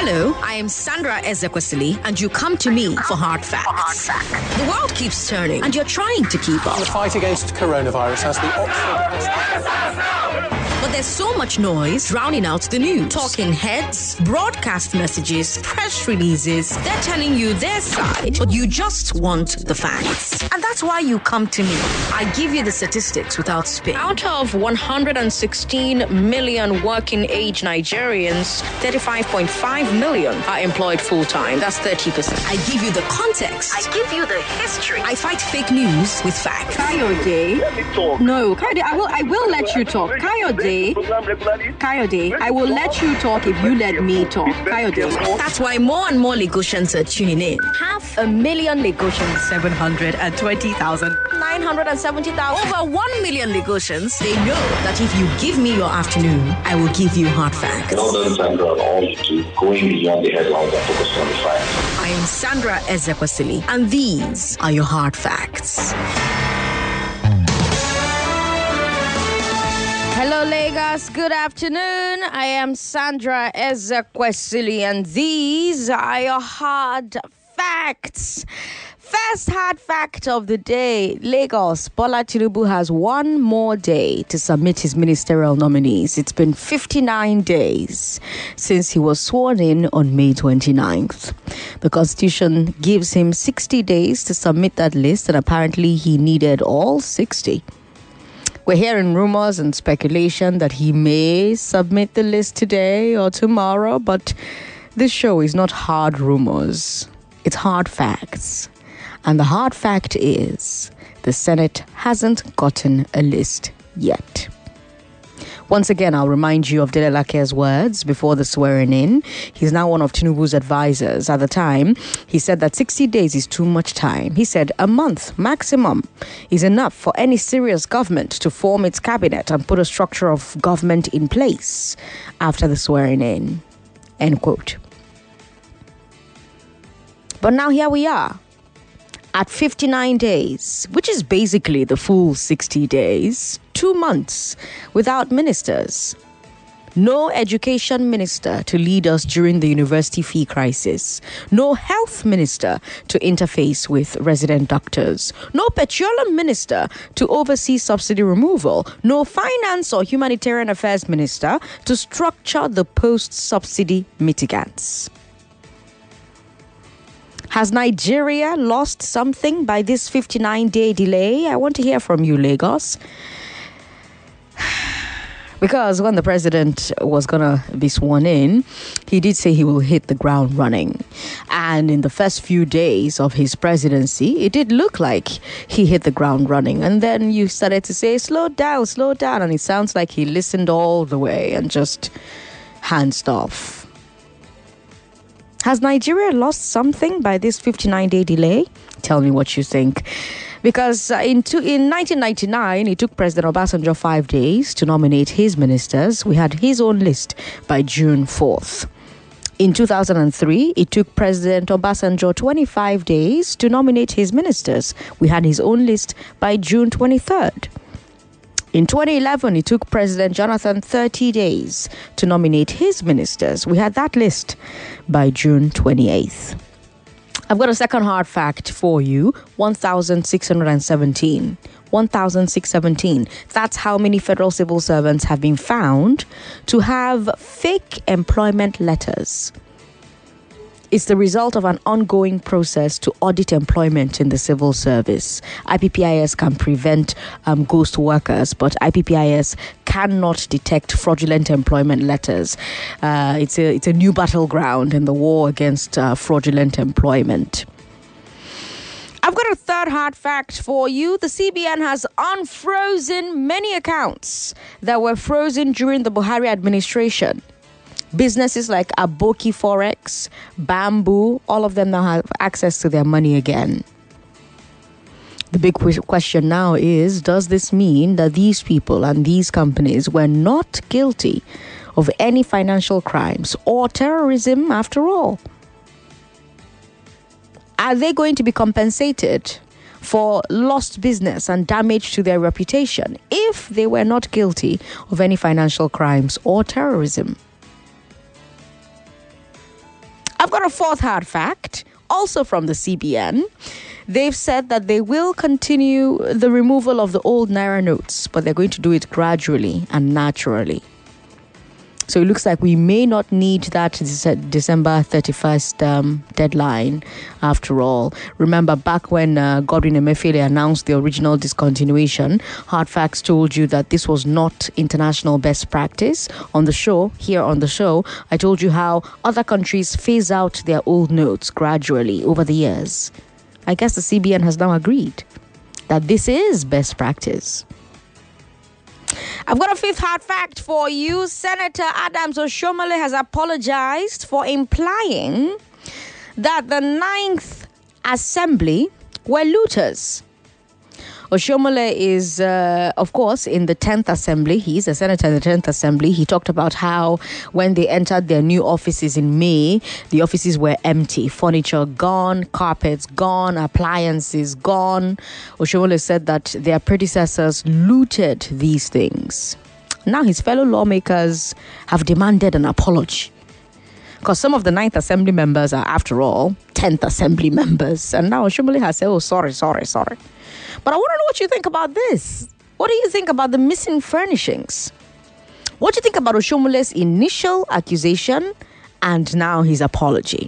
Hello, I am Sandra Ezekwesili, and you come to me for hard facts. The world keeps turning, and you're trying to keep up. The fight against coronavirus has the Oxford... But there's so much noise drowning out the news. Talking heads, broadcast messages, press releases. They're telling you their side, but you just want the facts. And that's why you come to me. I give you the statistics without spin. Out of 116 million working age Nigerians, 35.5 million are employed full-time. That's 30%. I give you the context. I give you the history. I fight fake news with facts. Kayode. No, Kayode, I will let you talk. Kayode, I will let you talk if you let me talk. Kayode. That's why more and more Lagosians are tuning in. 500,000 Lagosians. 720,000. 970,000. Over 1 million Lagosians. They know that if you give me your afternoon, I will give you hard facts. Well done, Sandra, on all you do, going beyond the headlines and focusing on the facts. I am Sandra Ezekwesili, and these are your hard facts. Hello, Lagos. Good afternoon. I am Sandra Ezekwesili, and these are your hard facts. First hard fact of the day: Lagos, Bola Tinubu has one more day to submit his ministerial nominees. It's been 59 days since he was sworn in on May 29th. The Constitution gives him 60 days to submit that list, and apparently he needed all 60. We're hearing rumors and speculation that he may submit the list today or tomorrow, but this show is not hard rumors. It's hard facts. And the hard fact is the Senate hasn't gotten a list yet. Once again, I'll remind you of Delelake's words before the swearing in. He's now one of Tinubu's advisors. At the time, he said that 60 days is too much time. He said a month maximum is enough for any serious government to form its cabinet and put a structure of government in place after the swearing in. End quote. But now here we are. At 59 days, which is basically the full 60 days, 2 months without ministers. No education minister to lead us during the university fee crisis. No health minister to interface with resident doctors. No petroleum minister to oversee subsidy removal. No finance or humanitarian affairs minister to structure the post-subsidy mitigants. Has Nigeria lost something by this 59-day delay? I want to hear from you, Lagos. Because when the president was going to be sworn in, he did say he will hit the ground running. And in the first few days of his presidency, it did look like he hit the ground running. And then you started to say, slow down. And it sounds like he listened all the way and just hands off. Has Nigeria lost something by this 59-day delay? Tell me what you think. Because in 1999, it took President Obasanjo 5 days to nominate his ministers. We had his own list by June 4th. In 2003, it took President Obasanjo 25 days to nominate his ministers. We had his own list by June 23rd. In 2011, it took President Jonathan 30 days to nominate his ministers. We had that list by June 28th. I've got a second hard fact for you, 1,617. 1,617. That's how many federal civil servants have been found to have fake employment letters. It's the result of an ongoing process to audit employment in the civil service. IPPIS can prevent ghost workers, but IPPIS cannot detect fraudulent employment letters. It's a new battleground in the war against fraudulent employment. I've got a third hard fact for you. The CBN has unfrozen many accounts that were frozen during the Buhari administration. Businesses like Aboki Forex, Bamboo, all of them now have access to their money again. The big question now is, does this mean that these people and these companies were not guilty of any financial crimes or terrorism after all? Are they going to be compensated for lost business and damage to their reputation if they were not guilty of any financial crimes or terrorism? got a fourth hard fact, also from the CBN. They've said that they will continue the removal of the old Naira notes, but they're going to do it gradually and naturally. So it looks like we may not need that December 31st deadline after all. Remember, back when Godwin Emefiele announced the original discontinuation, Hard Facts told you that this was not international best practice. On the show, I told you how other countries phase out their old notes gradually over the years. I guess the CBN has now agreed that this is best practice. I've got a fifth hard fact for you. Senator Adams Oshiomhole has apologized for implying that the 9th Assembly were looters. Oshiomhole is, of course, in the 10th Assembly. He's a senator in the 10th Assembly. He talked about how when they entered their new offices in May, the offices were empty. Furniture gone, carpets gone, appliances gone. Oshiomhole said that their predecessors looted these things. Now his fellow lawmakers have demanded an apology. Because some of the 9th Assembly members are, after all, 10th Assembly members. And now Oshiomhole has said, oh, sorry. But I want to know what you think about this. What do you think about the missing furnishings? What do you think about Oshiomhole's initial accusation and now his apology?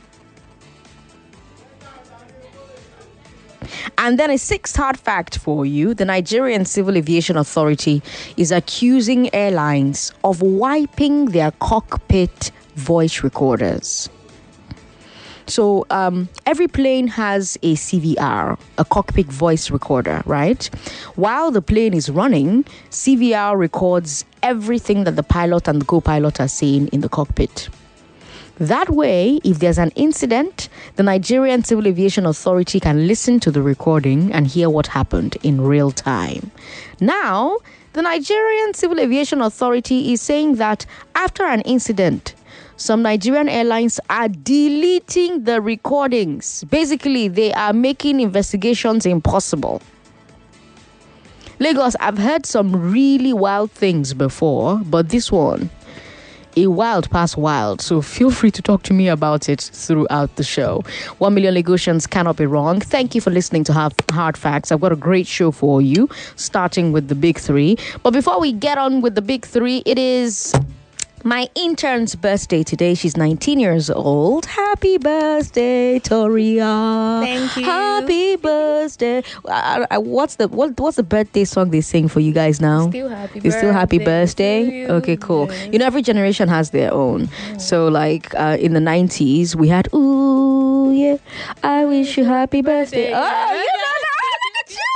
And then a sixth hard fact for you. The Nigerian Civil Aviation Authority is accusing airlines of wiping their cockpit voice recorders. So every plane has a CVR, a cockpit voice recorder, right? While the plane is running, CVR records everything that the pilot and the co-pilot are saying in the cockpit. That way, if there's an incident, the Nigerian Civil Aviation Authority can listen to the recording and hear what happened in real time. Now, the Nigerian Civil Aviation Authority is saying that after an incident, some Nigerian airlines are deleting the recordings. Basically, they are making investigations impossible. Lagos, I've heard some really wild things before, but this one, a wild past wild. So feel free to talk to me about it throughout the show. 1 million Lagosians cannot be wrong. Thank you for listening to Hard Facts. I've got a great show for you, starting with the big three. But before we get on with the big three, it is my intern's birthday today. She's 19 years old. Happy birthday, Toria. Thank you. Happy birthday. What's the birthday song they sing for you guys now? Still happy It's still happy birthday? to you. Okay, cool. Yeah. You know, every generation has their own. So, like, in the 90s, we had, ooh, yeah, I wish you happy birthday. Yeah. Oh, you know that? Look at you.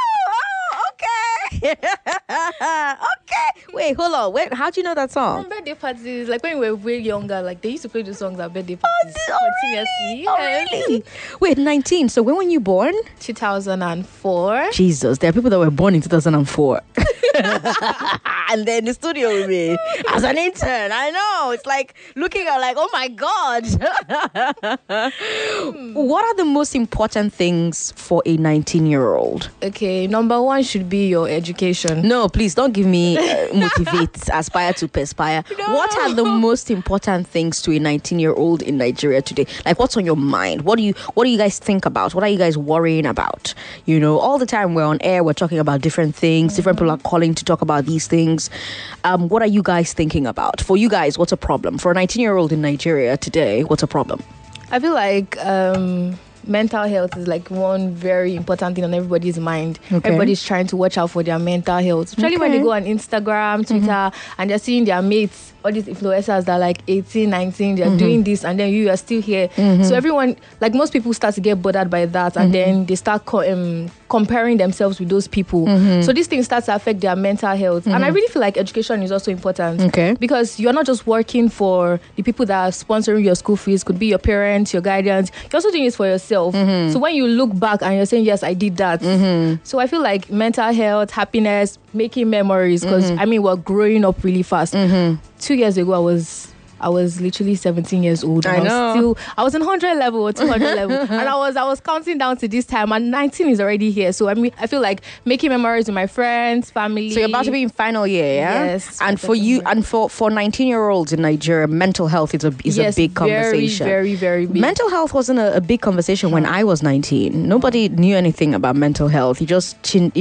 Okay. Wait, hold on. Wait, how do you know that song? On birthday parties, like when we were way younger, like they used to play the songs at birthday parties continuously. Oh, really? Wait, 19. So when were you born? 2004. Jesus, there are people that were born in 2004. And they're in the studio with me as an intern. I know. It's like looking at like, oh my God. What are the most important things for a 19-year-old? Okay, number one should be your education. No, please don't give me motivate, aspire to perspire. No. What are the most important things to a 19-year-old in Nigeria today? Like, what's on your mind? What do you guys think about? What are you guys worrying about? You know, all the time we're on air, we're talking about different things. Different people are calling to talk about these things. What are you guys thinking about? For you guys, what's a problem? For a 19-year-old in Nigeria today, what's a problem? I feel like mental health is like one very important thing on everybody's mind. Okay. Everybody's trying to watch out for their mental health, especially when they go on Instagram, Twitter, and they're seeing their mates, all these influencers that are like 18, 19, they're doing this, and then you are still here. So everyone, like most people, start to get bothered by that, and then they start comparing themselves with those people. So these things start to affect their mental health. And I really feel like education is also important. Okay. Because you're not just working for the people that are sponsoring your school fees, could be your parents, your guardians. You're also doing this for yourself. So when you look back and you're saying, yes, I did that. So I feel like mental health, happiness, making memories, because I mean, we're growing up really fast. 2 years ago, I was I was literally 17 years old. And I was in 100 level or 200 level. And I was counting down to this time, and 19 is already here. So I mean, I feel like making memories with my friends, family. So you're about to be in final year, yeah? Yes. And for you, and for 19-year-olds in Nigeria, mental health is a big conversation. Very, very big. Mental health wasn't a big conversation when I was 19. Nobody knew anything about mental health. You just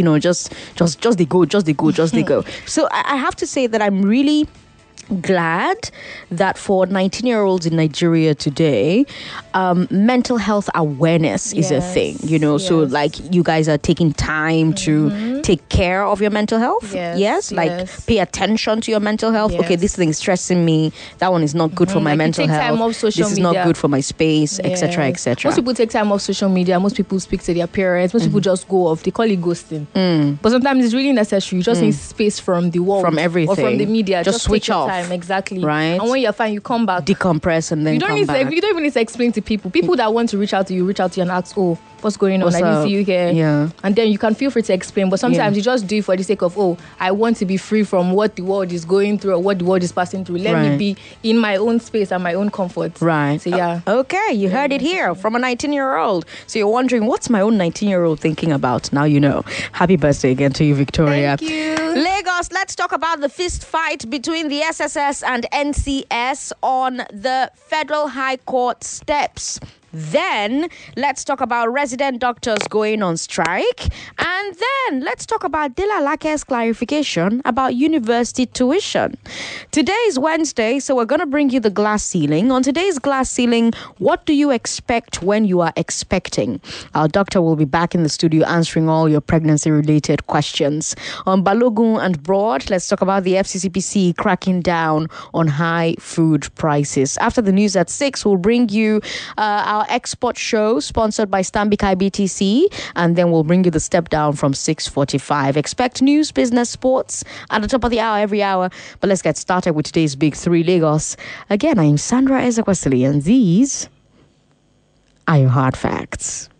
they go. So I have to say that I'm really glad that for 19-year-olds in Nigeria today, mental health awareness is a thing, so like you guys are taking time to take care of your mental health. Pay attention to your mental health. Okay, this thing is stressing me, that one is not good for my mental health, time off social this is media. Not good for my space, etc. etc. Most people take time off social media, most people speak to their parents, most people just go off, they call it ghosting. But sometimes it's really necessary. You just need space from the world, from everything, or from the media. Just switch take your off. Time. Exactly. Right. And when you're fine, you come back, decompress, and then you don't even need to explain to people that want to reach out to you and ask, oh, what's going on? I didn't see you here. Yeah. And then you can feel free to explain. But sometimes you just do it for the sake of, I want to be free from what the world is going through or what the world is passing through. Let me be in my own space and my own comfort. Right. So yeah. Okay, you heard it here from a 19-year-old. So you're wondering, what's my own 19-year-old thinking about? Now you know. Happy birthday again to you, Victoria. Thank you. Lagos, let's talk about the fist fight between the SSS and NCS on the Federal High Court steps. Then let's talk about resident doctors going on strike. And then let's talk about Dela Lake's clarification about university tuition. Today is Wednesday, so we're going to bring you the glass ceiling. On today's glass ceiling, what do you expect when you are expecting? Our doctor will be back in the studio answering all your pregnancy-related questions. On Balogun and Broad, let's talk about the FCCPC cracking down on high food prices. After the news at 6, we'll bring you our export show sponsored by Stanbic IBTC, and then we'll bring you the step down from 6:45. Expect news, business, sports at the top of the hour every hour. But let's get started with today's Big Three. Lagos. Again, I'm Sandra Ezekwesili, and these are your hard facts.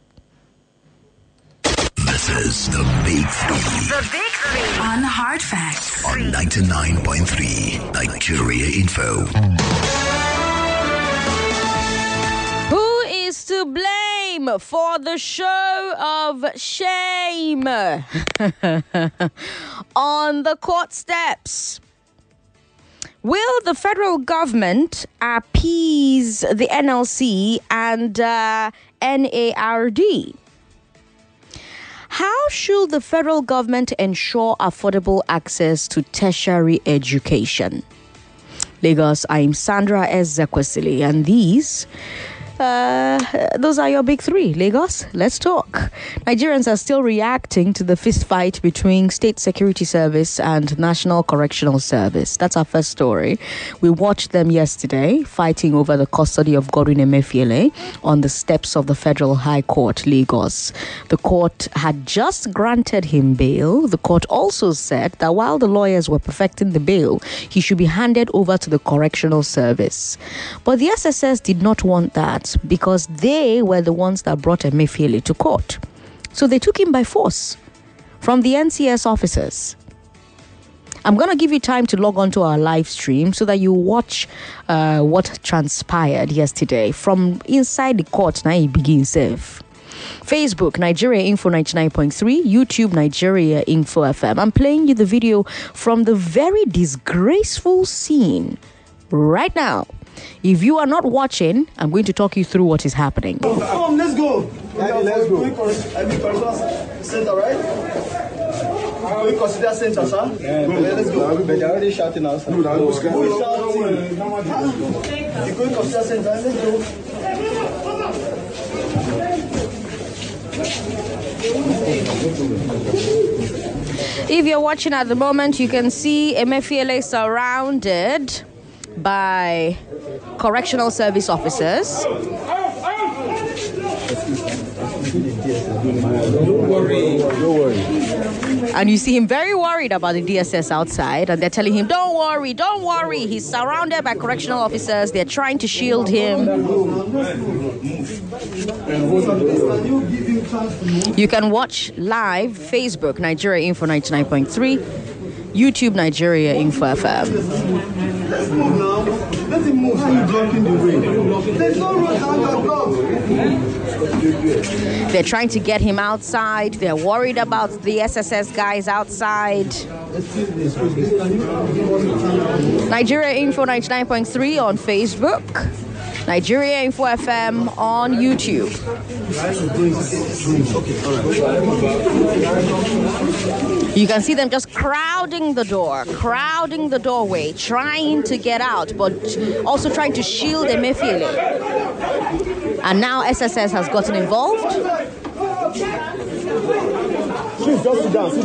This is the Big Three. The Big Three on Hard Facts on 99.3 Nigeria Info. To blame for the show of shame on the court steps. Will the federal government appease the NLC and NARD? How should the federal government ensure affordable access to tertiary education? Lagos, I'm Sandra Ezekwesili, and those are your Big Three. Lagos, let's talk. Nigerians are still reacting to the fist fight between State Security Service and National Correctional Service. That's our first story. We watched them yesterday fighting over the custody of Godwin Emefiele on the steps of the Federal High Court, Lagos. The court had just granted him bail. The court also said that while the lawyers were perfecting the bail, he should be handed over to the Correctional Service. But the SSS did not want that, because they were the ones that brought Emefiele to court. So they took him by force from the NCS officers. I'm going to give you time to log on to our live stream so that you watch what transpired yesterday from inside the court. Now it begins safe. Facebook, Nigeria Info 99.3, YouTube, Nigeria Info FM. I'm playing you the video from the very disgraceful scene right now. If you are not watching, I'm going to talk you through what is happening. Come, let's go. Let's go. Center, right? We consider center, sir. Yeah, let's go. But they're already shouting us. Who is shouting? You're going to consider center. Let's go. If you're watching at the moment, you can see Emefiele surrounded by correctional service officers. Don't worry. And you see him very worried about the DSS outside, and they're telling him, don't worry. He's surrounded by correctional officers. They're trying to shield him. You can watch live Facebook, Nigeria Info 99.3, YouTube, Nigeria Info FM. Let's move now. Let him move. Why are you blocking the way? There's no road down that block. They're trying to get him outside. They're worried about the SSS guys outside. Nigeria Info 99.3 on Facebook. Nigeria Info FM on YouTube. You can see them just crowding the doorway, trying to get out, but also trying to shield Emefiele. And now SSS has gotten involved. Please just sit down.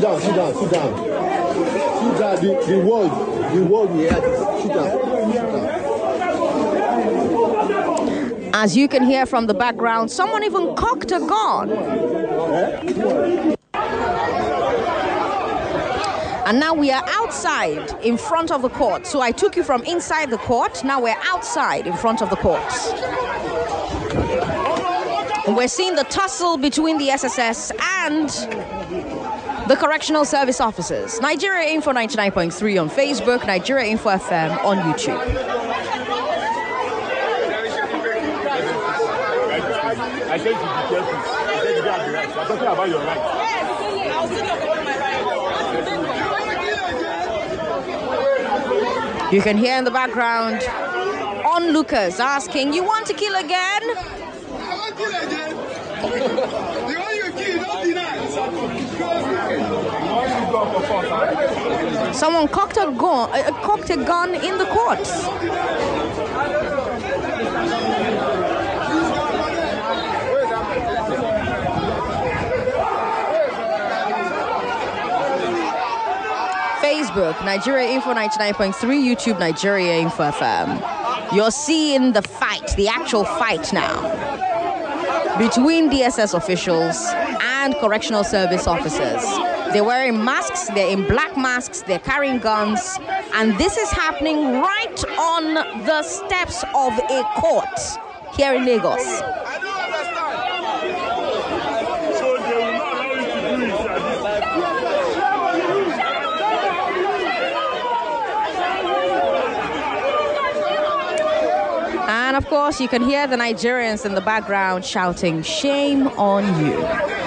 The word we had. Sit down. As you can hear from the background, someone even cocked a gun. And now we are outside in front of the court. So I took you from inside the court. Now we're outside in front of the court. And we're seeing the tussle between the SSS and the correctional service officers. Nigeria Info 99.3 on Facebook, Nigeria Info FM on YouTube. I said you be careful. I said you have the rights. I'm talking about your rights. You can hear in the background onlookers asking, "You want to kill again?" I won't kill again. The one you kill, don't deny. Someone cocked a gun in the court. Facebook, Nigeria Info 99.3, YouTube, Nigeria Info FM. You're seeing the fight, the actual fight now, between DSS officials and correctional service officers. They're wearing masks, they're in black masks, they're carrying guns, and this is happening right on the steps of a court here in Lagos. And of course, you can hear the Nigerians in the background shouting, "Shame on you."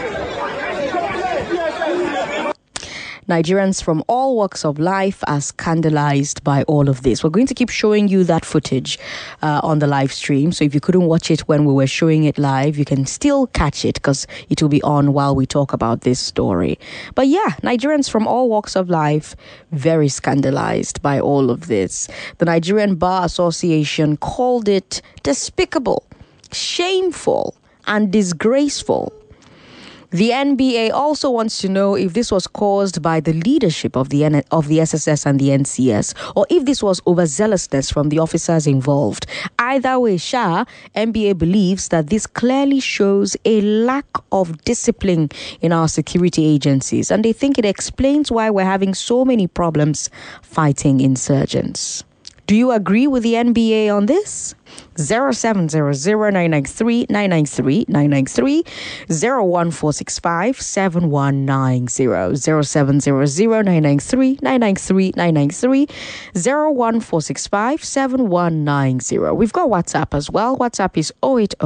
Nigerians from all walks of life are scandalized by all of this. We're going to keep showing you that footage on the live stream. So if you couldn't watch it when we were showing it live, you can still catch it because it will be on while we talk about this story. But yeah, Nigerians from all walks of life, very scandalized by all of this. The Nigerian Bar Association called it despicable, shameful, and disgraceful. The NBA also wants to know if this was caused by the leadership of the SSS and the NCS, or if this was overzealousness from the officers involved. Either way, NBA believes that this clearly shows a lack of discipline in our security agencies, and they think it explains why we're having so many problems fighting insurgents. Do you agree with the NBA on this? 0700-993-993-993, 01465-7190, 0700-993-993-993, 01465-7190. We've got WhatsApp as well. WhatsApp is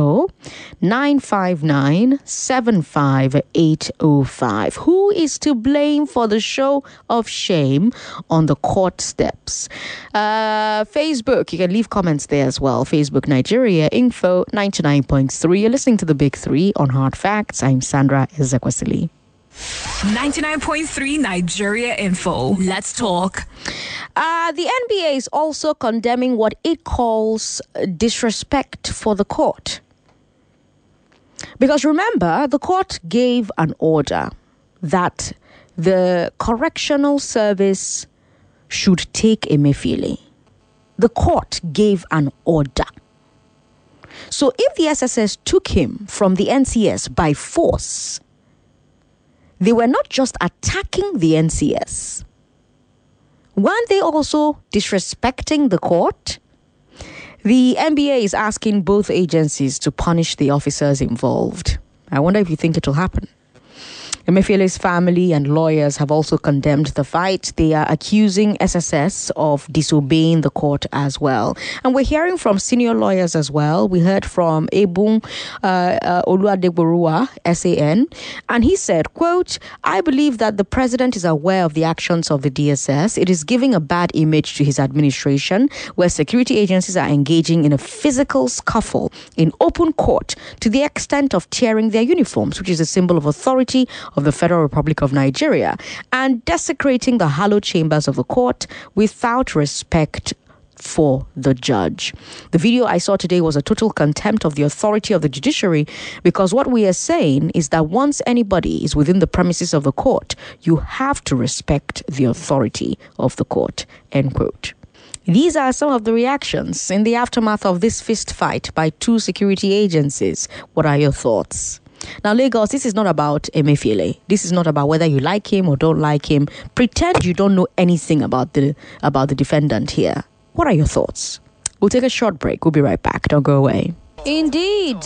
080-959-75805. Who is to blame for the show of shame on the court steps? Facebook, you can leave comments there as well. Facebook, Nigeria Info 99.3. You're listening to the Big Three on Hard Facts. I'm Sandra Ezekwesili. 99.3 Nigeria Info. Let's talk. The NBA is also condemning what it calls disrespect for the court. Because remember, the court gave an order that the correctional service should take Emefiele. The court gave an order. So if the SSS took him from the NCS by force, they were not just attacking the NCS. Weren't they also disrespecting the court? The NBA is asking both agencies to punish the officers involved. I wonder if you think it will happen. Emefiele's family and lawyers have also condemned the fight. They are accusing SSS of disobeying the court as well. And we're hearing from senior lawyers as well. We heard from Ebun Oluwadegborua, SAN, and he said, quote, "I believe that the president is aware of the actions of the DSS. It is giving a bad image to his administration, where security agencies are engaging in a physical scuffle in open court to the extent of tearing their uniforms, which is a symbol of authority of the Federal Republic of Nigeria, and desecrating the hallowed chambers of the court without respect for the judge." The video I saw today was a total contempt of the authority of the judiciary, because what we are saying is that once anybody is within the premises of the court, you have to respect the authority of the court, end quote. These are some of the reactions in the aftermath of this fist fight by two security agencies. What are your thoughts? Now, Lagos, this is not about Emefiele. This is not about whether you like him or don't like him. Pretend you don't know anything about the defendant here. What are your thoughts? We'll take a short break. We'll be right back. Don't go away. Indeed.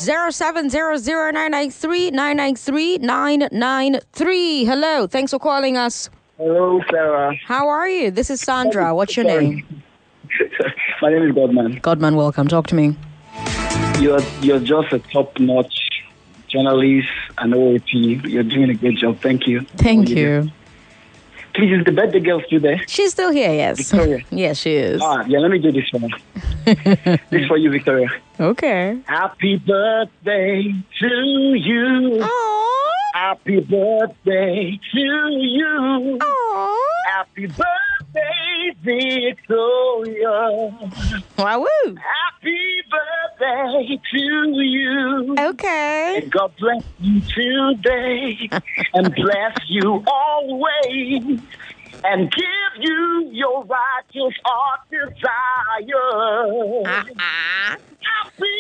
0700-993-993-993. Hello. Thanks for calling us. Hello, Sarah. How are you? This is Sandra. What's your name? My name is Godman. Godman, welcome. Talk to me. You're just a top-notch journalist and OAP. You're doing a great job. Thank you. Thank you. Please, is the birthday girl still there? She's still here, yes. Victoria. Yes, she is. Yeah, let me do this for her. This for you, Victoria. Okay. Happy birthday to you. Aww. Happy birthday to you. Aww. Happy birthday, Victoria. Wahoo. Happy birthday to you. Okay. And God bless you today and bless you always and give you your righteous heart desire. Happy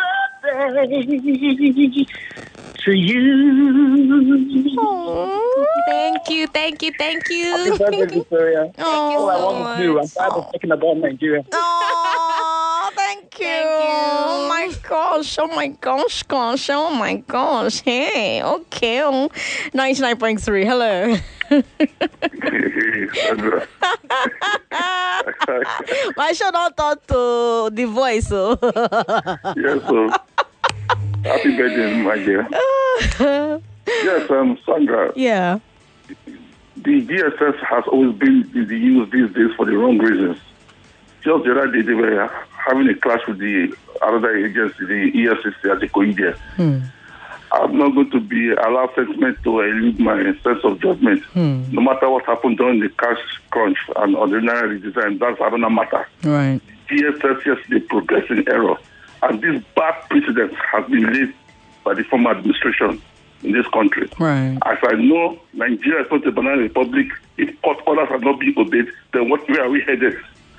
birthday to you. Aww. Thank you. Happy birthday, Victoria. All I want to do, I'm tired of talking about Nigeria. Oh, thank you. Oh my gosh. Oh my gosh. Oh my gosh. Hey, okay. 99.3. Hello. I should not talk to the voice. Yes, happy birthday, my dear. Yes, Sandra. Yeah. The DSS has always been used these days for the wrong reasons. Just the other day, they were having a clash with the other agency, the EFCC at the Koide. I'm not going to be allowed sentiment to elude my sense of judgment. No matter what happened during the cash crunch and ordinary design, that's another matter. Right. DSS yesterday progressed in error. And this bad precedent has been laid by the former administration in this country. Right. As I know, Nigeria is not a banana republic. If court orders are not being obeyed, then where are we headed?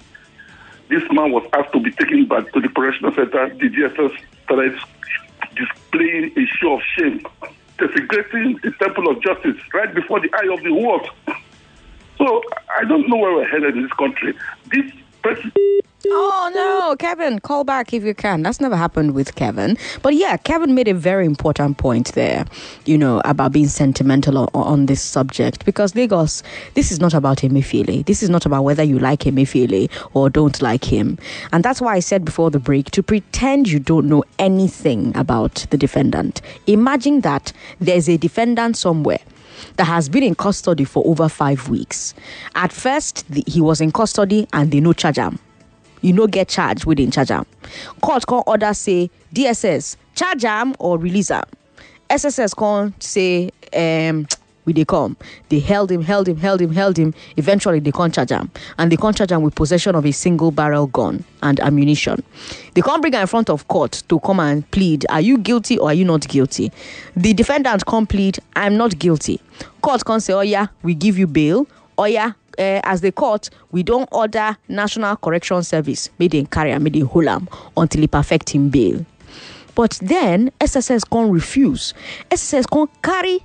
This man was asked to be taken back to the correctional center. The DSS started displaying a show of shame, desecrating the temple of justice right before the eye of the world. So I don't know where we're headed in this country. This president... Oh, no, Kevin, call back if you can. That's never happened with Kevin. But yeah, Kevin made a very important point there, about being sentimental on this subject. Because Lagos, this is not about Emefiele. This is not about whether you like Emefiele or don't like him. And that's why I said before the break, to pretend you don't know anything about the defendant. Imagine that there's a defendant somewhere that has been in custody for over 5 weeks. At first, he was in custody and they no charge him. You no get charged within charge him. Court can order say DSS charge him or release him. SSS can say we they come. They held him. Eventually they can't charge him. And they can't charge him with possession of a single barrel gun and ammunition. They can't bring him in front of court to come and plead. Are you guilty or are you not guilty? The defendant can't plead, I'm not guilty. Court can't say, oh yeah, we give you bail. Oh yeah, as the court, we don't order National Correction Service, may they carry him, may they hold him until he perfect him bail. But then SSS can't refuse. SSS can't carry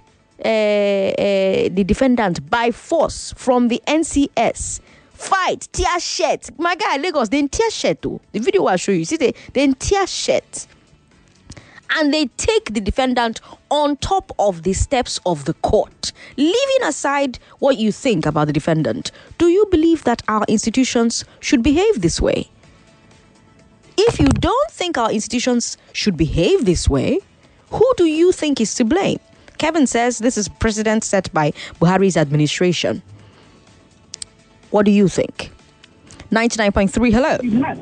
the defendant by force from the NCS. Fight, tear shirt. My guy, Lagos, they tear shirt too. The video I'll show you. See, they tear shirt. and they take the defendant on top of the steps of the court. Leaving aside what you think about the defendant, do you believe that our institutions should behave this way? If you don't think our institutions should behave this way, who do you think is to blame? Kevin says this is precedent set by Buhari's administration. What do you think? 99.3, hello.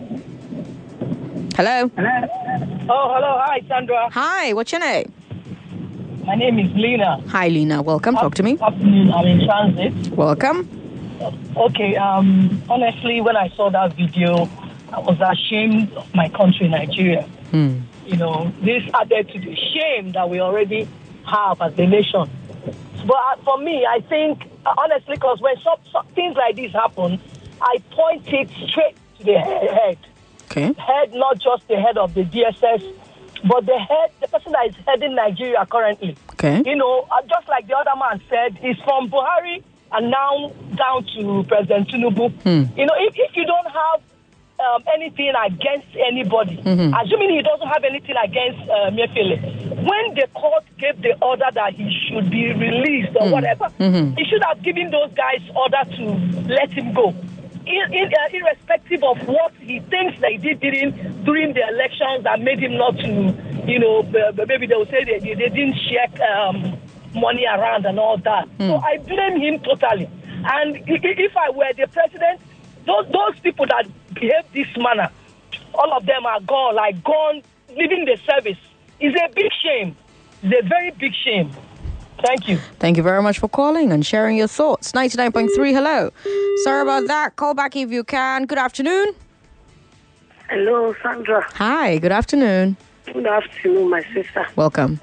Hello. Oh, hello. Hi, Sandra. Hi, what's your name? My name is Lena. Hi, Lena. Welcome. Talk to me. Afternoon. I'm in transit. Welcome. Okay. Honestly, when I saw that video, I was ashamed of my country, Nigeria. You know, this added to the shame that we already have as a nation. But for me, I think, honestly, because when some things like this happen, I point it straight to the head. Okay. Head, not just the head of the DSS, but the person that is heading Nigeria currently. Okay. You know, just like the other man said, it's from Buhari and now down to President Tinubu. You know, if you don't have anything against anybody, assuming he doesn't have anything against Mefele, when the court gave the order that he should be released or whatever, he should have given those guys order to let him go. Irrespective of what he thinks they did during the elections that made him not to, you know, maybe they will say they didn't check money around and all that. So I blame him totally. And if I were the president, those people that behave this manner, all of them are gone, leaving the service. It's a big shame. It's a very big shame. Thank you. Thank you very much for calling and sharing your thoughts. 99.3, hello. Sorry about that. Call back if you can. Good afternoon. Hello, Sandra. Hi, good afternoon. Good afternoon, my sister. Welcome.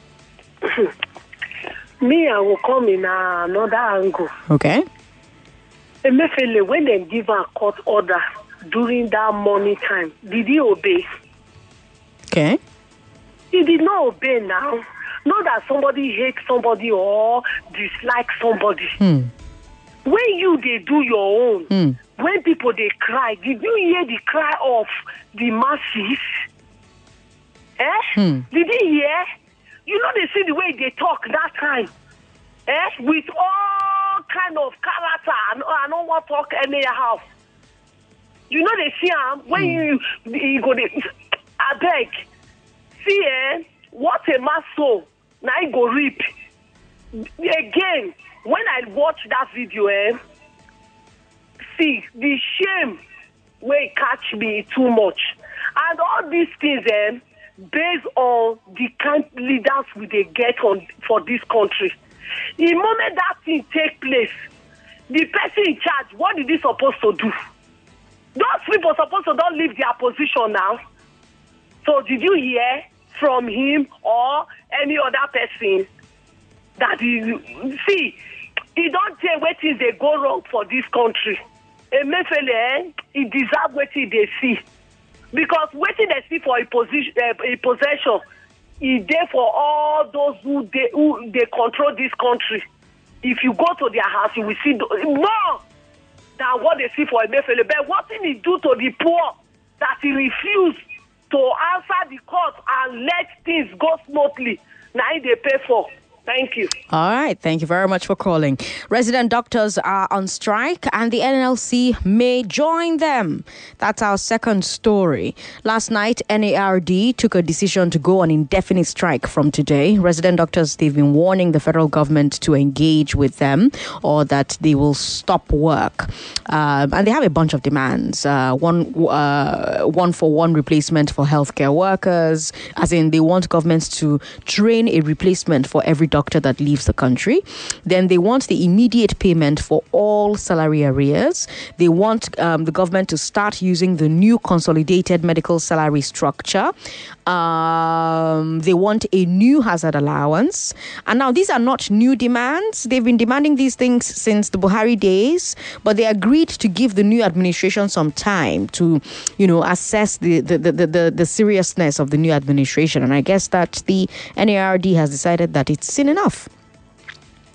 Me, I will come in another angle. Okay. Emefiele, when they give a court order during that morning time, did he obey? Okay. He did not obey now. Not that somebody hates somebody or dislike somebody. When they do your own, when people they cry, did you hear the cry of the masses? Did you hear? You know they see the way they talk that time. With all kind of character. I don't want to talk anyhow. You know they see when you go I beg. See what a man sow. Now I go reap. Again, when I watch that video, see, the shame will catch me too much. And all these things, based on the kind of leaders we they get for this country. The moment that thing take place, the person in charge, what is he supposed to do? Those people supposed to don't leave their position now. So did you hear from him or any other person that he don't tell what things they go wrong for this country? Emefiele, he deserve what they see. Because what they see for a possession is there for all those who they control this country. If you go to their house, you will see more than what they see for Emefiele. But what did he do to the poor that he refused to answer the court and let things go smoothly? Now they pay for. Thank you. All right. Thank you very much for calling. Resident doctors are on strike and the NLC may join them. That's our second story. Last night, NARD took a decision to go on indefinite strike from today. Resident doctors, they've been warning the federal government to engage with them or that they will stop work. And they have a bunch of demands. One-for-one replacement for healthcare workers, as in they want governments to train a replacement for every doctor that leaves the country. Then they want the immediate payment for all salary arrears. They want the government to start using the new consolidated medical salary structure. They want a new hazard allowance. And now these are not new demands. They've been demanding these things since the Buhari days, but they agreed to give the new administration some time to, assess the seriousness of the new administration. And I guess that the NARD has decided that it's seen enough.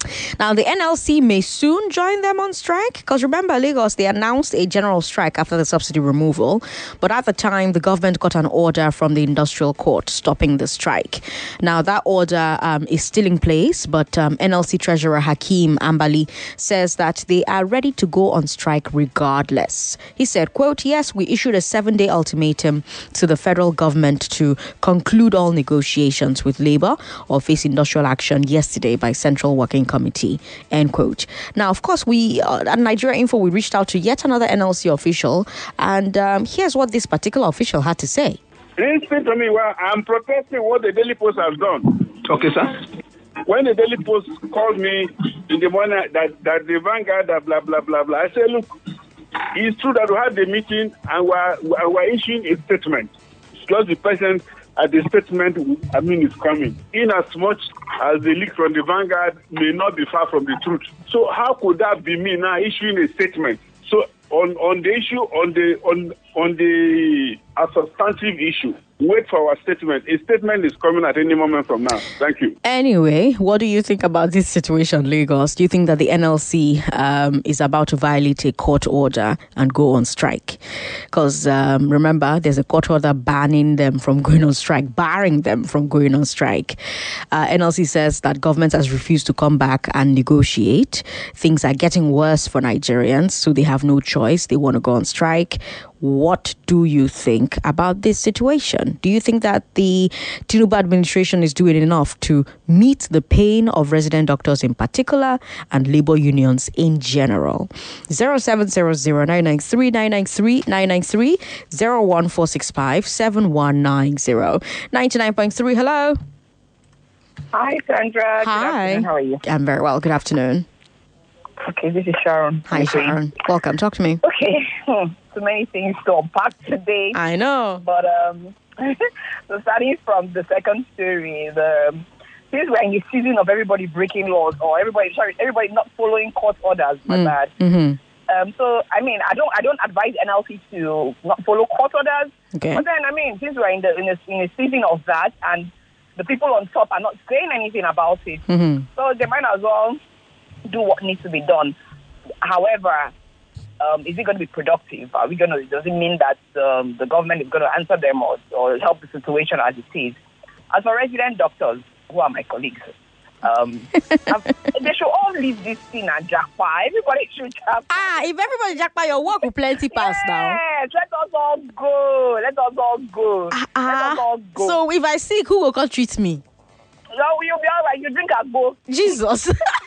Now, the NLC may soon join them on strike because remember, Lagos, they announced a general strike after the subsidy removal. But at the time, the government got an order from the industrial court stopping the strike. Now, that order is still in place, but NLC Treasurer Hakeem Ambali says that they are ready to go on strike regardless. He said, quote, yes, we issued a 7-day ultimatum to the federal government to conclude all negotiations with labor or face industrial action yesterday by Central Working Committee, end quote. Now, of course, we at Nigeria Info, we reached out to yet another NLC official, and here's what this particular official had to say. Listen to me. Well, I'm protesting what the Daily Post has done. Okay, sir. When the Daily Post called me in the morning that the Vanguard, blah, blah, blah, blah, I said, look, it's true that we had the meeting and we're issuing a statement. Just the president at the statement, is coming. In as much as the leak from the Vanguard may not be far from the truth. So how could that be me now issuing a statement? So on the issue, on the substantive issue, wait for our statement. A statement is coming at any moment from now. Thank you. Anyway, what do you think about this situation, Lagos? Do you think that the NLC is about to violate a court order and go on strike? Because remember, there's a court order banning them from going on strike, barring them from going on strike. NLC says that government has refused to come back and negotiate. Things are getting worse for Nigerians, so they have no choice. They want to go on strike. What do you think about this situation? Do you think that the Tinubu administration is doing enough to meet the pain of resident doctors in particular and labor unions in general? 0700-993-993-993 01465-7190. 99.3, hello. Hi, Sandra. Hi. How are you? I'm very well. Good afternoon. Okay, this is Sharon. Hi, Sharon. Welcome. Talk to me. Okay. So many things to unpack today. I know. But so starting from the second story, since we're in the season of everybody breaking laws or everybody not following court orders, my bad. Mm-hmm. So I don't advise NLC to not follow court orders. Okay. But then since we're in a season of that and the people on top are not saying anything about it, so they might as well do what needs to be done. However, is it going to be productive? Does it mean that the government is going to answer them or help the situation as it is? As for resident doctors, who are my colleagues, they should all leave this thing and jackpot. Everybody should jackpot. If everybody jackpot, your work will plenty pass now. Yes, let us all go. Let us all go. So if I sick, who will come treat me? No, you'll be all right. You drink and go. Jesus.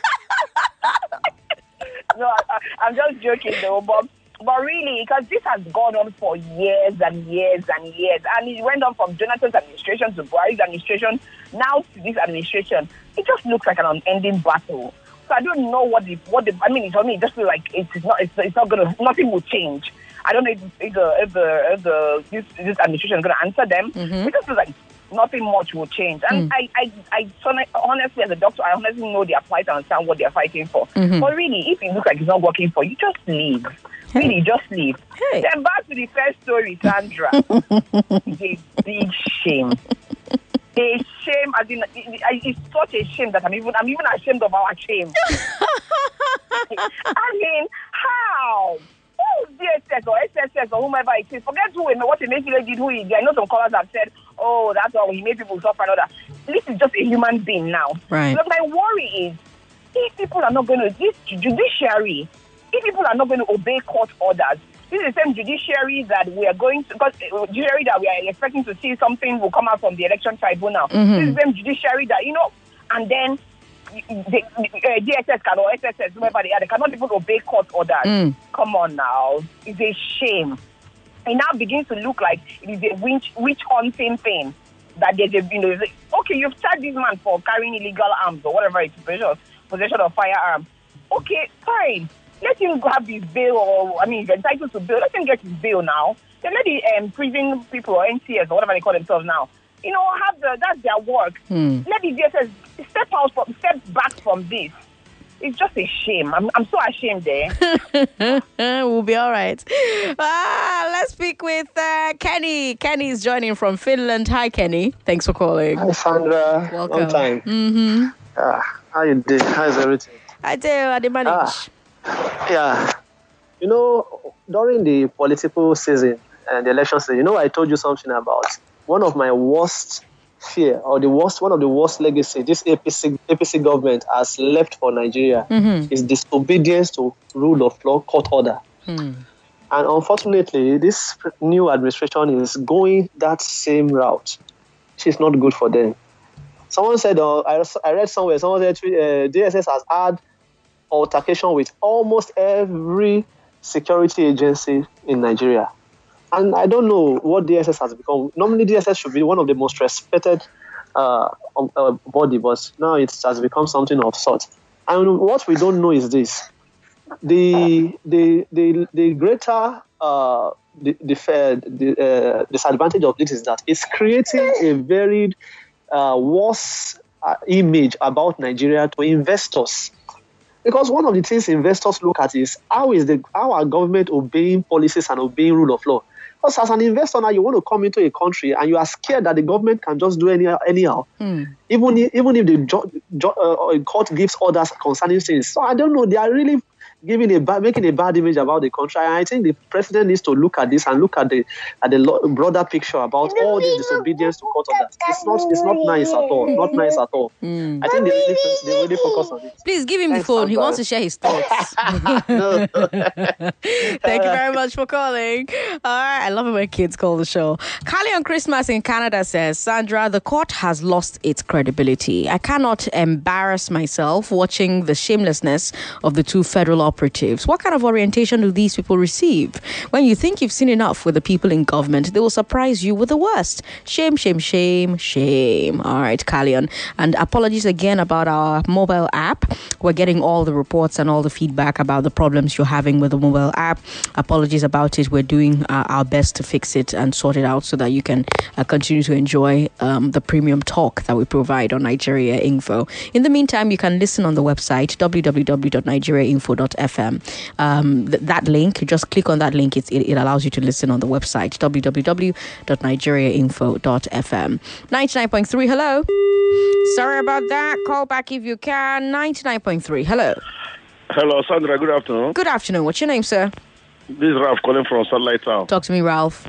No, I'm just joking though, but really, because this has gone on for years and years and years, and it went on from Jonathan's administration to Buhari's administration, now to this administration. It just looks like an unending battle. So I don't know what it just feels like it's not gonna, nothing will change. I don't know if this administration is gonna answer them. It just feels like nothing much will change. And I honestly, as a doctor, I honestly know their plight and understand what they're fighting for. But really, if it looks like it's not working for you, just leave. Really, just leave. Hey. Then back to the first story, Sandra. It's a big shame. A shame, as in, it's such a shame that I'm even ashamed of our shame. How? DSS or SSS or whomever it is, forget what Emefiele did, who he did. I know some callers have said, oh, that's all, he made people suffer and all that. This is just a human being now. Right. But my worry is, if people are not going to, this judiciary, if people are not going to obey court orders, this is the same judiciary that we are going to, because judiciary that we are expecting to see something will come out from the election tribunal. This is the same judiciary that, and then the DSS can or SSS, whoever they are, they cannot even obey court orders. Come on now. It's a shame. It now begins to look like it is a witch hunting thing. That there's okay, you've charged this man for carrying illegal arms or whatever it's possession of firearms. Okay, fine. Let him have his bail, or he's entitled to bail. Let him get his bail now. Then let the prison people or NCS or whatever they call themselves now, that's their work. Let the DSS step back from this. It's just a shame. I'm so ashamed there. We'll be all right. Let's speak with Kenny. Kenny is joining from Finland. Hi, Kenny. Thanks for calling. Hi, Sandra. Welcome. Long time. How you doing? How's everything? I do. I did manage. Yeah. You know, during the political season and the election season, I told you something about one of my worst fear or one of the worst legacy this APC government has left for Nigeria is disobedience to rule of law, court order. And unfortunately, this new administration is going that same route. It's not good for them. Someone said, I read somewhere, someone said DSS has had altercation with almost every security agency in Nigeria. And I don't know what DSS has become. Normally, DSS should be one of the most respected body, but now it has become something of sort. And what we don't know is this: the greater disadvantage of this is that it's creating a very worse image about Nigeria to investors. Because one of the things investors look at is how our government obeying policies and obeying rule of law. Because as an investor now, you want to come into a country and you are scared that the government can just do anyhow. Even if the court gives orders concerning things. So I don't know, they are really making a bad image about the country. And I think the president needs to look at this and look at the broader picture about all this disobedience to court orders. It's not nice at all. Not nice at all. I think they really focus on it. Please give him the phone. He wants to share his thoughts. Thank you very much for calling. All right, I love it when kids call the show. Carly on Christmas in Canada says, Sandra, the court has lost its credibility. I cannot embarrass myself watching the shamelessness of the two federal operatives. What kind of orientation do these people receive? When you think you've seen enough with the people in government, they will surprise you with the worst. Shame, shame, shame, shame. All right, Kalion. And apologies again about our mobile app. We're getting all the reports and all the feedback about the problems you're having with the mobile app. Apologies about it. We're doing our best to fix it and sort it out so that you can continue to enjoy the premium talk that we provide on Nigeria Info. In the meantime, you can listen on the website www.nigeriainfo.fm. That link, just click on that link. It allows you to listen on the website www.nigeriainfo.fm. 99.3, hello. Sorry about that. Call back if you can. 99.3, hello. Hello, Sandra. Good afternoon. Good afternoon. What's your name, sir? This is Ralph calling from Satellite Town. Talk to me, Ralph.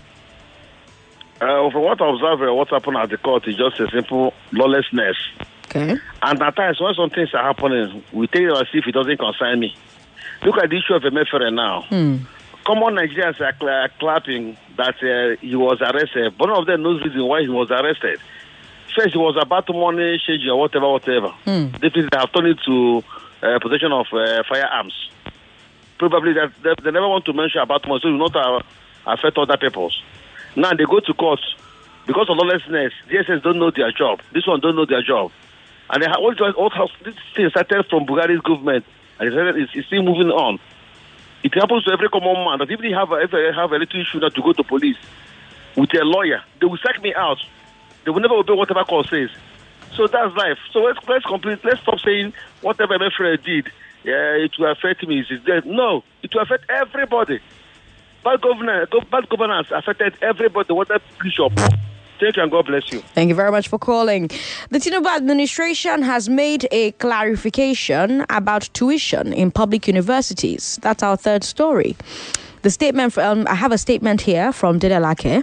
From what I observe, what happened at the court is just a simple lawlessness. Okay. And at times, when some things are happening, we take it as if it doesn't concern me. Look at the issue of Emefiele now. Common Nigerians are clapping that he was arrested. But none of them knows the reason why he was arrested. First, it was about money, change or whatever. They have turned it to possession of firearms. Probably that they never want to mention about money, so it will not affect other people. Now they go to court because of lawlessness. DSS don't know their job. This one don't know their job, and they this thing started from Buhari's government, and it's still moving on. It happens to every common man that if they have a little issue not to go to police with a lawyer, they will sack me out. They will never obey whatever court says. So that's life. So let's stop saying whatever my friend did. It will affect me. No, it will affect everybody. Bad governance affected everybody. Whatever bishop. Thank you and God bless you. Thank you very much for calling. The Tinubu administration has made a clarification about tuition in public universities. That's our third story. The statement, I have a statement here from Dede Alake.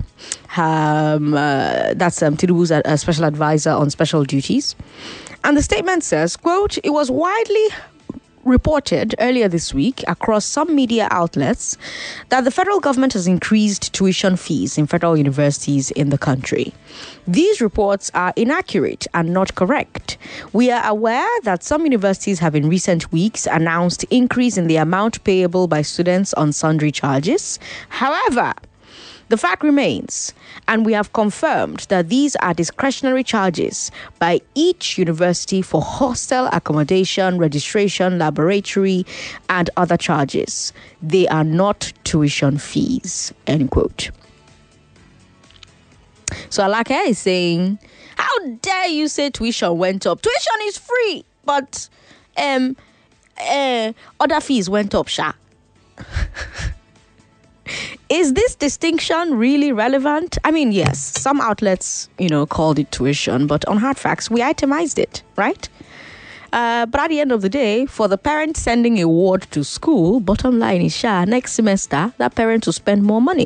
That's Tinubu's special advisor on special duties. And the statement says, quote, it was widely reported earlier this week across some media outlets that the federal government has increased tuition fees in federal universities in the country. These reports are inaccurate and not correct. We are aware that some universities have in recent weeks announced increase in the amount payable by students on sundry charges. However, the fact remains, and we have confirmed that these are discretionary charges by each university for hostel accommodation, registration, laboratory, and other charges. They are not tuition fees, end quote. So Alake is saying, how dare you say tuition went up? Tuition is free, but other fees went up, sha. Is this distinction really relevant? I mean, yes, some outlets, called it tuition, but on Hard Facts, we itemized it, right? But at the end of the day, for the parent sending a ward to school, bottom line is, next semester, that parent will spend more money.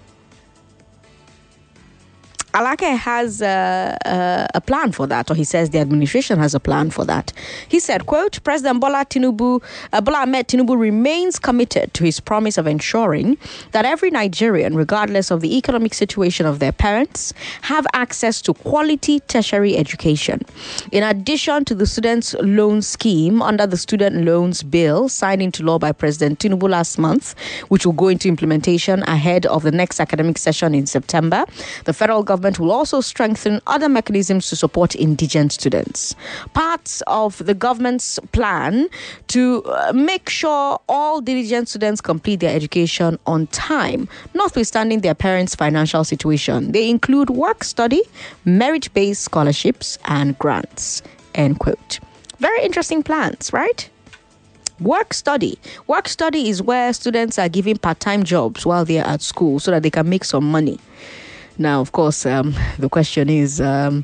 Alake has a plan for that, or he says the administration has a plan for that. He said, quote, President Bola Ahmed Tinubu remains committed to his promise of ensuring that every Nigerian, regardless of the economic situation of their parents, have access to quality tertiary education. In addition to the students' loan scheme under the Student Loans Bill signed into law by President Tinubu last month, which will go into implementation ahead of the next academic session in September, the federal government will also strengthen other mechanisms to support indigent students. Parts of the government's plan to make sure all diligent students complete their education on time, notwithstanding their parents' financial situation. They include work study, merit-based scholarships, and grants. End quote. Very interesting plans, right? Work study. Work study is where students are given part-time jobs while they are at school so that they can make some money. Now, of course, the question is, what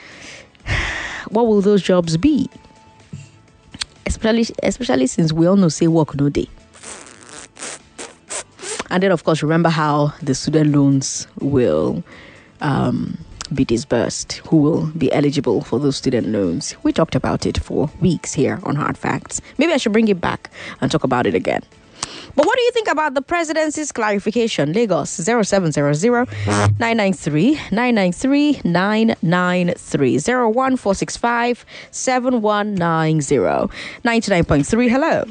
will those jobs be? Especially since we all know say work no day. And then, of course, remember how the student loans will be disbursed, who will be eligible for those student loans. We talked about it for weeks here on Hard Facts. Maybe I should bring it back and talk about it again. But what do you think about the presidency's clarification? Lagos 0700-993-993 01465-7190 99.3. Hello.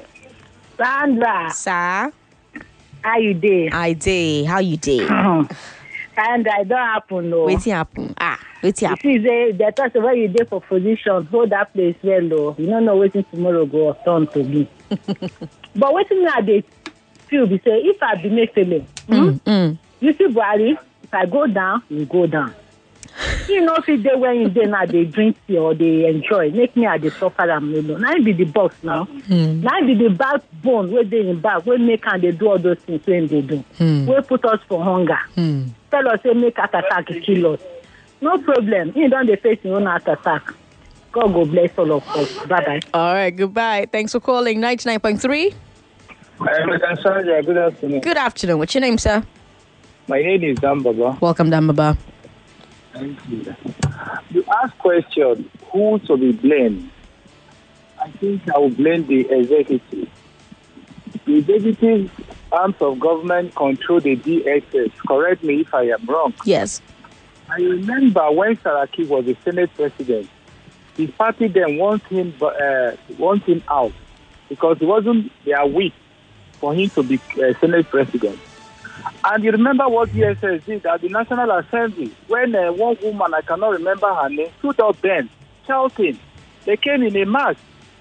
Sandra. Sir. How you dey? I dey. How you dey? And I don't happen, no. Wetin happen? Wetin happen? You see, the person where you dey for position, hold that place well, though. You don't know waiting tomorrow go turn to be. But waiting now, they feel be say, if I be Mefele, you see, Buhari, if I go down, you go down. You know, if they when you now they drink tea or they enjoy, make me at the suffer and alone. Now be the boss now. Now be the backbone where they in back, where make and they do all those things when they do. Where put us for hunger. Tell us say make heart attack kill us. No problem. You don't face your own heart attack. God go bless all of us. Bye-bye. All right, goodbye. Thanks for calling. 99.3. Sandra, good afternoon. Good afternoon. What's your name, sir? My name is Dan Baba. Welcome, Dan Baba. Thank you. You ask question, who to be blamed? I think I will blame the executive. The executive arms of government control the DSS. Correct me if I am wrong. Yes. I remember when Saraki was the Senate president, his party then want him out because it wasn't their wish for him to be Senate president. And you remember what DSS did at the National Assembly when one woman, I cannot remember her name, stood up then shouting. They came in a mass.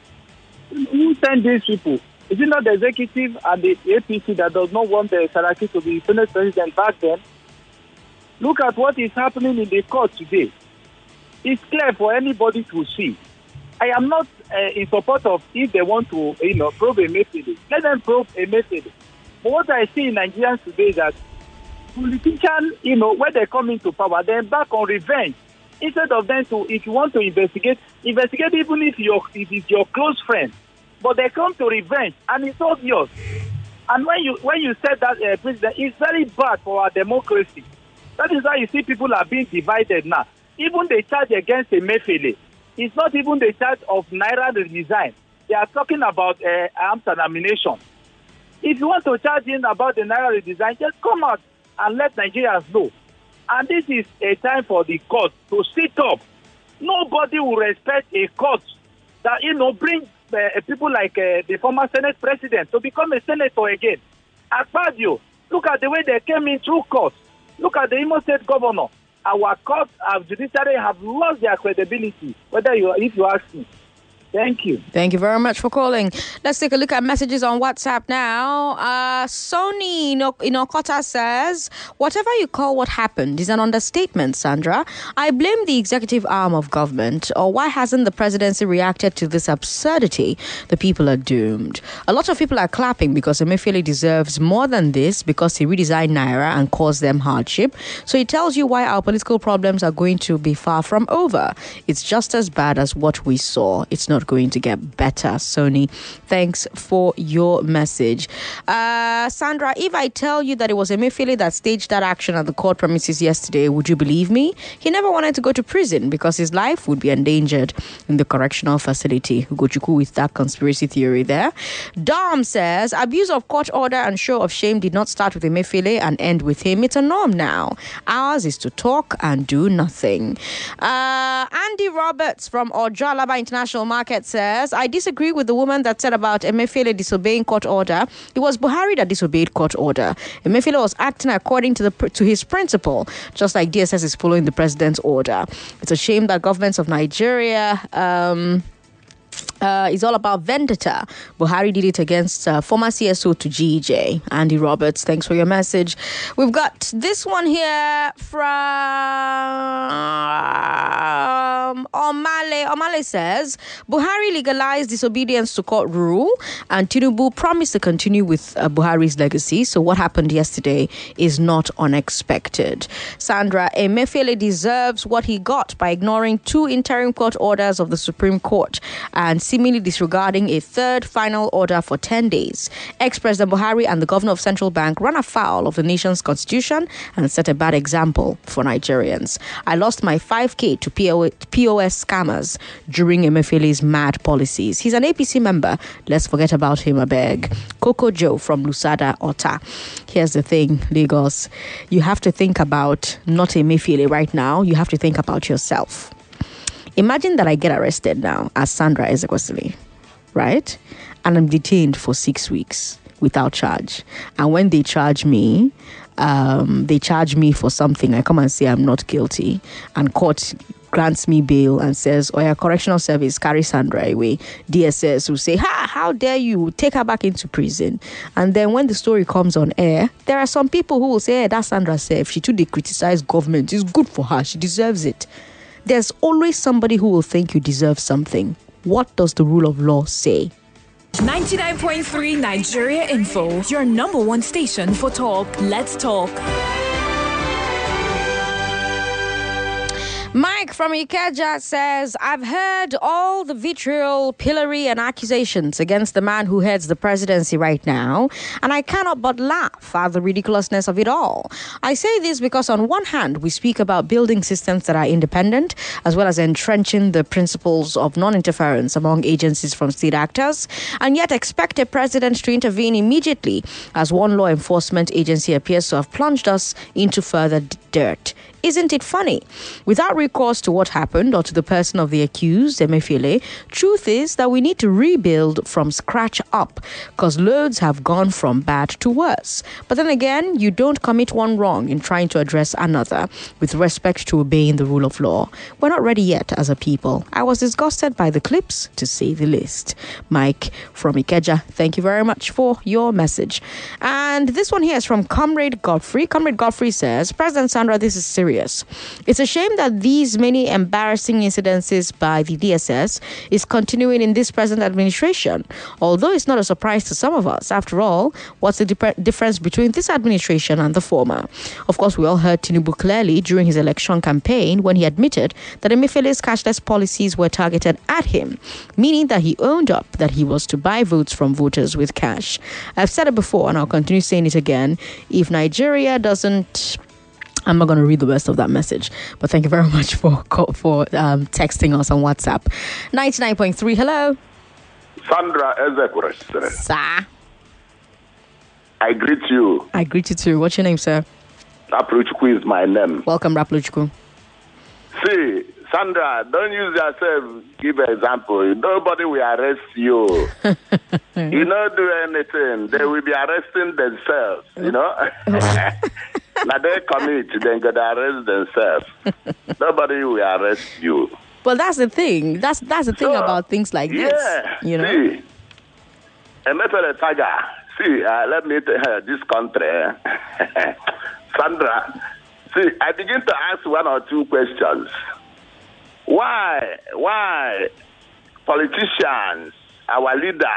Who sent these people? Is it not the executive and the APC that does not want the Saraki to be Senate president back then? Look at what is happening in the court today. It's clear for anybody to see. I am not in support of if they want to, probe a method. Let them probe a method. But what I see in Nigerians today is that politicians, when they come into power, they embark on revenge. Instead of them to, if you want to investigate even if it's your close friend. But they come to revenge, and it's obvious. And when you said that, President, it's very bad for our democracy. That is why you see people are being divided now. Even the charge against Emefiele, it's not even the charge of Naira redesign. They are talking about arms and ammunition. If you want to charge in about the Naira redesign, just come out and let Nigerians know. And this is a time for the court to sit up. Nobody will respect a court that, bring people like the former Senate president to become a senator again. Akpabio, look at the way they came in through court. Look at the Imo State governor. Our courts, our judiciary have lost their credibility, if you ask me. Thank you. Thank you very much for calling. Let's take a look at messages on WhatsApp now. Sony Inokota says, whatever you call what happened is an understatement, Sandra. I blame the executive arm of government. Or why hasn't the presidency reacted to this absurdity? The people are doomed. A lot of people are clapping because Emefiele deserves more than this because he redesigned Naira and caused them hardship. So it tells you why our political problems are going to be far from over. It's just as bad as what we saw. It's not going to get better. Sony, thanks for your message. Sandra, if I tell you that it was Emefiele that staged that action at the court premises yesterday, would you believe me? He never wanted to go to prison because his life would be endangered in the correctional facility. Ugochukwu with that conspiracy theory there. Dom says, abuse of court order and show of shame did not start with Emefiele and end with him. It's a norm now. Ours is to talk and do nothing. Andy Roberts from Ojalaba International Market says, I disagree with the woman that said about Emefiele disobeying court order. It was Buhari that disobeyed court order. Emefiele was acting according to his principle, just like DSS is following the president's order. It's a shame that governments of Nigeria is all about vendetta. Buhari did it against former CSO to GJ. Andy Roberts, thanks for your message. We've got this one here from Omale. Omale says, Buhari legalized disobedience to court rule and Tinubu promised to continue with Buhari's legacy. So what happened yesterday is not unexpected. Sandra, Emefiele deserves what he got by ignoring 2 interim court orders of the Supreme Court and seemingly disregarding a third final order for 10 days. Ex-President Buhari and the governor of Central Bank ran afoul of the nation's constitution and set a bad example for Nigerians. I lost my 5K to POS scammers during Emefiele's mad policies. He's an APC member. Let's forget about him, I beg. Coco Joe from Lusada, Ota. Here's the thing, Lagos. You have to think about not Emefiele right now. You have to think about yourself. Imagine that I get arrested now as Sandra Ezekwesili, right? And I'm detained for 6 weeks without charge. And when they charge me for something. I come and say I'm not guilty. And court grants me bail and says, oh yeah, correctional service, carry Sandra away. DSS will say, how dare you take her back into prison? And then when the story comes on air, there are some people who will say, hey, that's Sandra safe. She too, they criticize government. It's good for her. She deserves it. There's always somebody who will think you deserve something. What does the rule of law say? 99.3 Nigeria Info, your number one station for talk. Let's talk. Mike from Ikeja says, I've heard all the vitriol, pillory and accusations against the man who heads the presidency right now, and I cannot but laugh at the ridiculousness of it all. I say this because on one hand, we speak about building systems that are independent, as well as entrenching the principles of non-interference among agencies from state actors, and yet expect a president to intervene immediately as one law enforcement agency appears to have plunged us into further dirt. Isn't it funny? Without recourse to what happened or to the person of the accused, Emefiele, truth is that we need to rebuild from scratch up because loads have gone from bad to worse. But then again, you don't commit one wrong in trying to address another with respect to obeying the rule of law. We're not ready yet as a people. I was disgusted by the clips, to say the least. Mike from Ikeja, thank you very much for your message. And this one here is from Comrade Godfrey. Comrade Godfrey says, President Sandra, this is serious. It's a shame that these many embarrassing incidences by the DSS is continuing in this present administration. Although it's not a surprise to some of us. After all, what's the difference between this administration and the former? Of course, we all heard Tinubu clearly during his election campaign when he admitted that Emefiele's cashless policies were targeted at him, meaning that he owned up that he was to buy votes from voters with cash. I've said it before and I'll continue saying it again. If Nigeria doesn't... I'm not going to read the rest of that message, but thank you very much for texting us on WhatsApp. 99.3, hello. Sandra Ezekwesili. Sir. I greet you. I greet you too. What's your name, sir? Rapluchukwu is my name. Welcome, Rapluchukwu. See, Sandra, don't use yourself. Give an example. Nobody will arrest you. You don't do anything. They will be arresting themselves, you know. Now they commit, then go to arrest themselves. Nobody will arrest you. Well, that's the thing. That's the thing about things like this. You know. See, Emefiele Tiger. See, let me tell you, this country, Sandra. See, I begin to ask one or two questions. Why politicians, our leaders,